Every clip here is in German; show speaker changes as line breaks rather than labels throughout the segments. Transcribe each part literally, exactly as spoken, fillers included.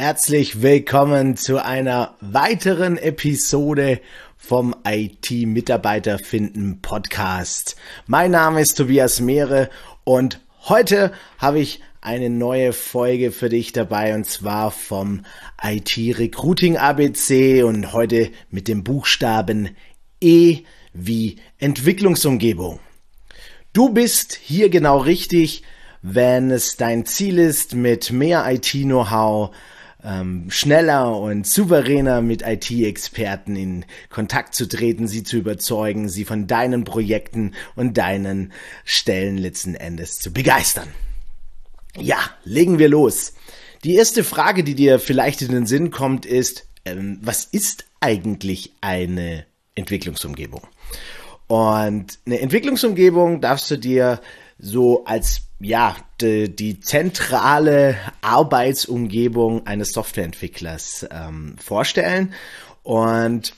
Herzlich willkommen zu einer weiteren Episode vom I T-Mitarbeiter finden Podcast. Mein Name ist Tobias Mehre und heute habe ich eine neue Folge für dich dabei und zwar vom I T-Recruiting A B C und heute mit dem Buchstaben E wie Entwicklungsumgebung. Du bist hier genau richtig, wenn es dein Ziel ist, mit mehr I T-Know-how ähm, schneller und souveräner mit I T-Experten in Kontakt zu treten, sie zu überzeugen, sie von deinen Projekten und deinen Stellen letzten Endes zu begeistern. Ja, legen wir los. Die erste Frage, die dir vielleicht in den Sinn kommt, ist, ähm, was ist eigentlich eine Entwicklungsumgebung? Und eine Entwicklungsumgebung darfst du dir so als ja die, die zentrale Arbeitsumgebung eines Softwareentwicklers ähm, vorstellen. Und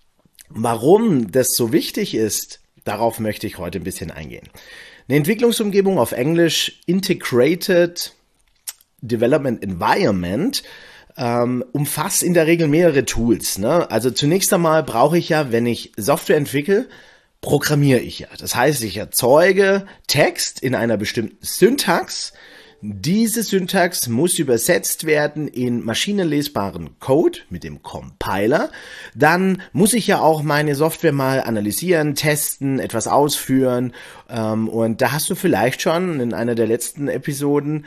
warum das so wichtig ist, darauf möchte ich heute ein bisschen eingehen. Eine Entwicklungsumgebung, auf Englisch Integrated Development Environment, ähm, umfasst in der Regel mehrere Tools, ne? Also zunächst einmal brauche ich ja, wenn ich Software entwickle, programmiere ich ja. Das heißt, ich erzeuge Text in einer bestimmten Syntax. Diese Syntax muss übersetzt werden in maschinenlesbaren Code mit dem Compiler. Dann muss ich ja auch meine Software mal analysieren, testen, etwas ausführen. Und da hast du vielleicht schon in einer der letzten Episoden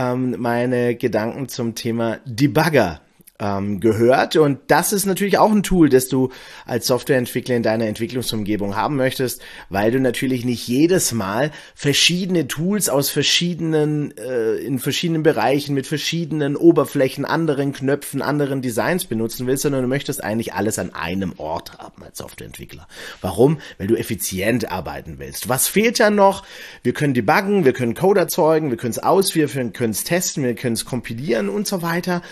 meine Gedanken zum Thema Debugger gehört, und das ist natürlich auch ein Tool, das du als Softwareentwickler in deiner Entwicklungsumgebung haben möchtest, weil du natürlich nicht jedes Mal verschiedene Tools aus verschiedenen, äh, in verschiedenen Bereichen mit verschiedenen Oberflächen, anderen Knöpfen, anderen Designs benutzen willst, sondern du möchtest eigentlich alles an einem Ort haben als Softwareentwickler. Warum? Weil du effizient arbeiten willst. Was fehlt ja noch? Wir können debuggen, wir können Code erzeugen, wir können es ausführen, wir können es testen, wir können es kompilieren und so weiter.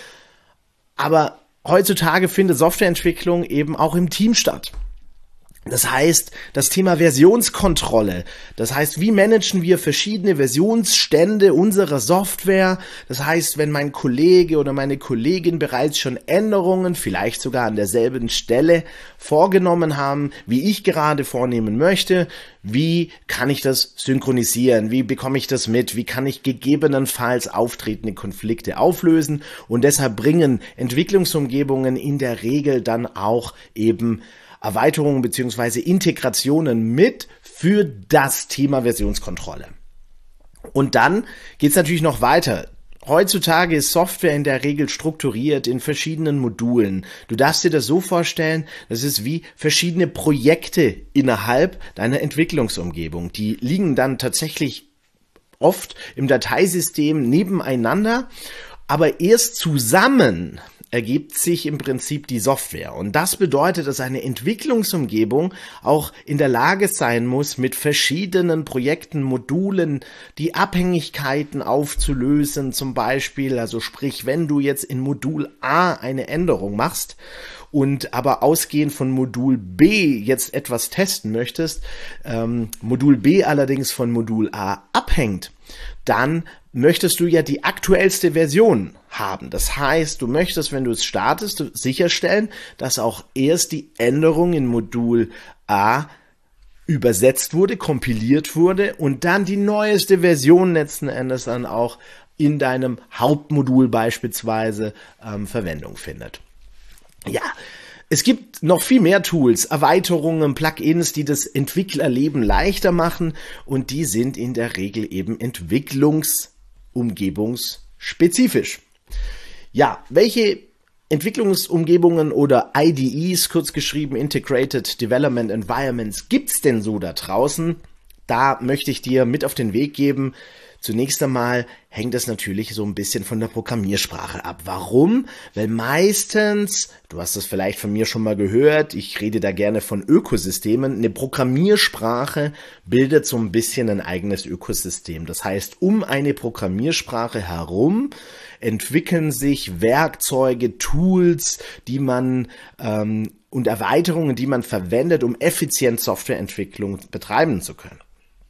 Aber heutzutage findet Softwareentwicklung eben auch im Team statt. Das heißt, das Thema Versionskontrolle, das heißt, wie managen wir verschiedene Versionsstände unserer Software? Das heißt, wenn mein Kollege oder meine Kollegin bereits schon Änderungen, vielleicht sogar an derselben Stelle vorgenommen haben, wie ich gerade vornehmen möchte, wie kann ich das synchronisieren? Wie bekomme ich das mit? Wie kann ich gegebenenfalls auftretende Konflikte auflösen? Und deshalb bringen Entwicklungsumgebungen in der Regel dann auch eben Erweiterungen bzw. Integrationen mit für das Thema Versionskontrolle. Und dann geht es natürlich noch weiter. Heutzutage ist Software in der Regel strukturiert in verschiedenen Modulen. Du darfst dir das so vorstellen, das ist wie verschiedene Projekte innerhalb deiner Entwicklungsumgebung. Die liegen dann tatsächlich oft im Dateisystem nebeneinander, aber erst zusammen ergibt sich im Prinzip die Software. Und das bedeutet, dass eine Entwicklungsumgebung auch in der Lage sein muss, mit verschiedenen Projekten, Modulen, die Abhängigkeiten aufzulösen, zum Beispiel. Also sprich, wenn du jetzt in Modul A eine Änderung machst und aber ausgehend von Modul B jetzt etwas testen möchtest, ähm, Modul B allerdings von Modul A abhängt, dann möchtest du ja die aktuellste Version haben. Das heißt, du möchtest, wenn du es startest, sicherstellen, dass auch erst die Änderung in Modul A übersetzt wurde, kompiliert wurde und dann die neueste Version letzten Endes dann auch in deinem Hauptmodul beispielsweise ähm, Verwendung findet. Ja, es gibt noch viel mehr Tools, Erweiterungen, Plugins, die das Entwicklerleben leichter machen, und die sind in der Regel eben entwicklungsumgebungsspezifisch. Ja, welche Entwicklungsumgebungen oder I D Es, kurz geschrieben Integrated Development Environments, gibt's denn so da draußen? Da möchte ich dir mit auf den Weg geben. Zunächst einmal hängt das natürlich so ein bisschen von der Programmiersprache ab. Warum? Weil meistens, du hast das vielleicht von mir schon mal gehört, ich rede da gerne von Ökosystemen, eine Programmiersprache bildet so ein bisschen ein eigenes Ökosystem. Das heißt, um eine Programmiersprache herum entwickeln sich Werkzeuge, Tools, die man ähm, und Erweiterungen, die man verwendet, um effizient Softwareentwicklung betreiben zu können.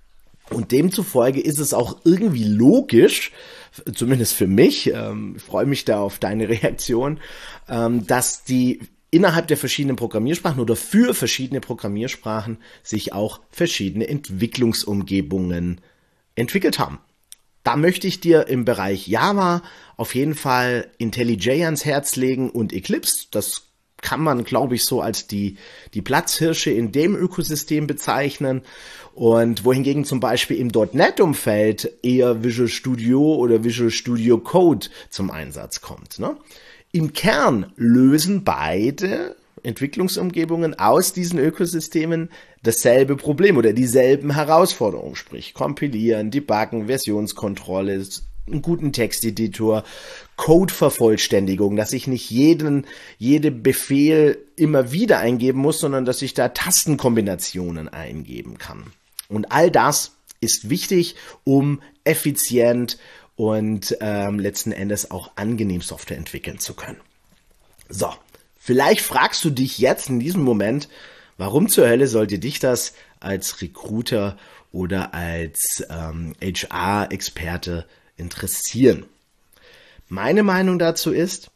Und demzufolge ist es auch irgendwie logisch, zumindest für mich, ähm, ich freue mich da auf deine Reaktion, ähm, dass die innerhalb der verschiedenen Programmiersprachen oder für verschiedene Programmiersprachen sich auch verschiedene Entwicklungsumgebungen entwickelt haben. Da möchte ich dir im Bereich Java auf jeden Fall IntelliJ ans Herz legen und Eclipse. Das kann man, glaube ich, so als die, die Platzhirsche in dem Ökosystem bezeichnen. Und wohingegen zum Beispiel im .N E T-Umfeld eher Visual Studio oder Visual Studio Code zum Einsatz kommt. Ne? Im Kern lösen beide Entwicklungsumgebungen aus diesen Ökosystemen dasselbe Problem oder dieselben Herausforderungen, sprich kompilieren, debuggen, Versionskontrolle, einen guten Texteditor, Codevervollständigung, dass ich nicht jeden, jede Befehl immer wieder eingeben muss, sondern dass ich da Tastenkombinationen eingeben kann. Und all das ist wichtig, um effizient und ähm, letzten Endes auch angenehm Software entwickeln zu können. So, vielleicht fragst du dich jetzt in diesem Moment, warum zur Hölle sollte dich das als Recruiter oder als ähm, H R-Experte interessieren? Meine Meinung dazu ist,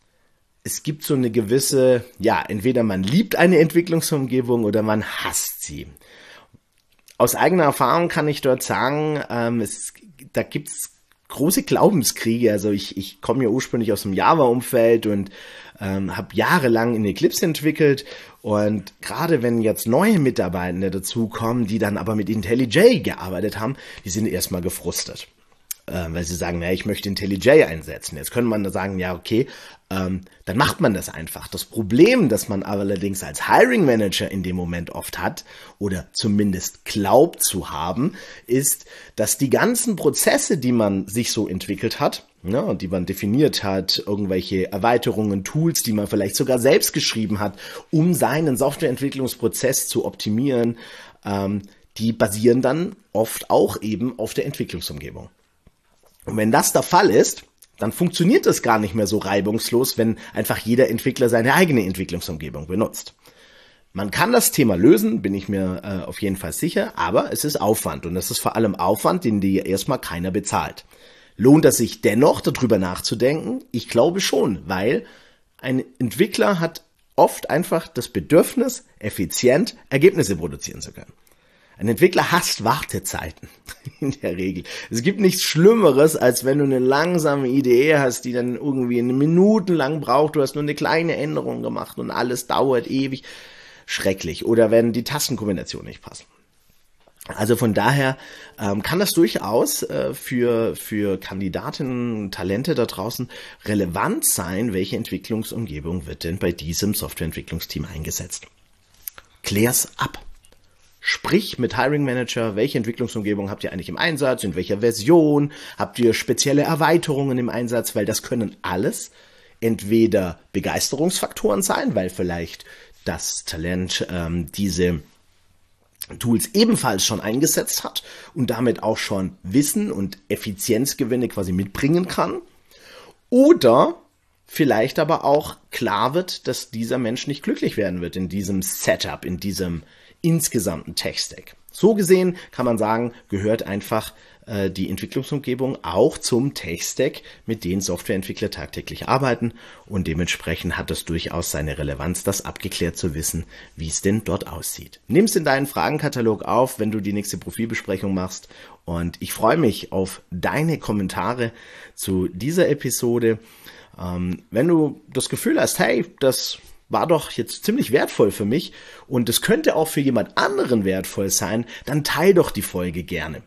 es gibt so eine gewisse, ja, entweder man liebt eine Entwicklungsumgebung oder man hasst sie. Aus eigener Erfahrung kann ich dort sagen, ähm, es, da gibt's große Glaubenskriege. Also ich, ich komme ja ursprünglich aus dem Java-Umfeld und ähm, habe jahrelang in Eclipse entwickelt. Und gerade wenn jetzt neue Mitarbeitende dazukommen, die dann aber mit IntelliJ gearbeitet haben, die sind erstmal gefrustet. Äh, weil sie sagen, naja, ich möchte IntelliJ einsetzen. Jetzt könnte man da sagen, ja, okay, ähm, dann macht man das einfach. Das Problem, das man allerdings als Hiring Manager in dem Moment oft hat oder zumindest glaubt zu haben, ist, dass die ganzen Prozesse, die man sich so entwickelt hat, ne, und die man definiert hat, irgendwelche Erweiterungen, Tools, die man vielleicht sogar selbst geschrieben hat, um seinen Softwareentwicklungsprozess zu optimieren, ähm, die basieren dann oft auch eben auf der Entwicklungsumgebung. Und wenn das der Fall ist, dann funktioniert es gar nicht mehr so reibungslos, wenn einfach jeder Entwickler seine eigene Entwicklungsumgebung benutzt. Man kann das Thema lösen, bin ich mir äh, auf jeden Fall sicher, aber es ist Aufwand und es ist vor allem Aufwand, den dir erstmal keiner bezahlt. Lohnt es sich dennoch, darüber nachzudenken? Ich glaube schon, weil ein Entwickler hat oft einfach das Bedürfnis, effizient Ergebnisse produzieren zu können. Ein Entwickler hasst Wartezeiten in der Regel. Es gibt nichts Schlimmeres, als wenn du eine langsame Idee hast, die dann irgendwie eine Minuten lang braucht. Du hast nur eine kleine Änderung gemacht und alles dauert ewig. Schrecklich. Oder wenn die Tastenkombinationen nicht passen. Also von daher ähm, kann das durchaus äh, für, für Kandidatinnen, Talente da draußen relevant sein, welche Entwicklungsumgebung wird denn bei diesem Softwareentwicklungsteam eingesetzt. Klär's ab. Sprich mit Hiring Manager, welche Entwicklungsumgebung habt ihr eigentlich im Einsatz, in welcher Version, habt ihr spezielle Erweiterungen im Einsatz, weil das können alles entweder Begeisterungsfaktoren sein, weil vielleicht das Talent ähm, diese Tools ebenfalls schon eingesetzt hat und damit auch schon Wissen und Effizienzgewinne quasi mitbringen kann. Oder vielleicht aber auch klar wird, dass dieser Mensch nicht glücklich werden wird in diesem Setup, in diesem insgesamten Tech-Stack. So gesehen kann man sagen, gehört einfach äh, die Entwicklungsumgebung auch zum Tech-Stack, mit dem Softwareentwickler tagtäglich arbeiten und dementsprechend hat es durchaus seine Relevanz, das abgeklärt zu wissen, wie es denn dort aussieht. Nimm es in deinen Fragenkatalog auf, wenn du die nächste Profilbesprechung machst und ich freue mich auf deine Kommentare zu dieser Episode. Ähm, wenn du das Gefühl hast, hey, das war doch jetzt ziemlich wertvoll für mich und es könnte auch für jemand anderen wertvoll sein, dann teil doch die Folge gerne.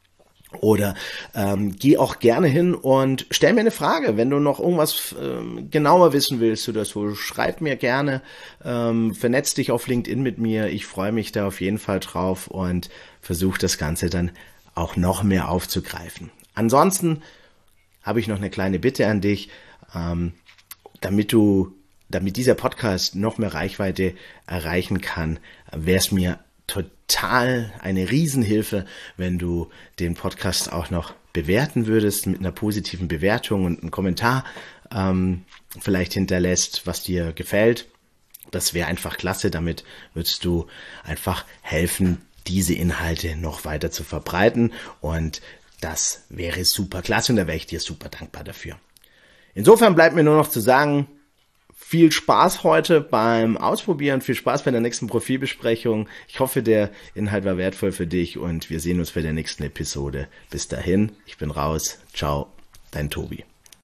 Oder ähm, geh auch gerne hin und stell mir eine Frage, wenn du noch irgendwas ähm, genauer wissen willst oder so, schreib mir gerne, ähm, vernetz dich auf LinkedIn mit mir, ich freue mich da auf jeden Fall drauf und versuche das Ganze dann auch noch mehr aufzugreifen. Ansonsten habe ich noch eine kleine Bitte an dich, ähm, damit du damit dieser Podcast noch mehr Reichweite erreichen kann, wäre es mir total eine Riesenhilfe, wenn du den Podcast auch noch bewerten würdest mit einer positiven Bewertung und einen Kommentar ähm, vielleicht hinterlässt, was dir gefällt. Das wäre einfach klasse. Damit würdest du einfach helfen, diese Inhalte noch weiter zu verbreiten und das wäre super klasse und da wäre ich dir super dankbar dafür. Insofern bleibt mir nur noch zu sagen, viel Spaß heute beim Ausprobieren, viel Spaß bei der nächsten Profilbesprechung. Ich hoffe, der Inhalt war wertvoll für dich und wir sehen uns bei der nächsten Episode. Bis dahin, ich bin raus. Ciao, dein Tobi.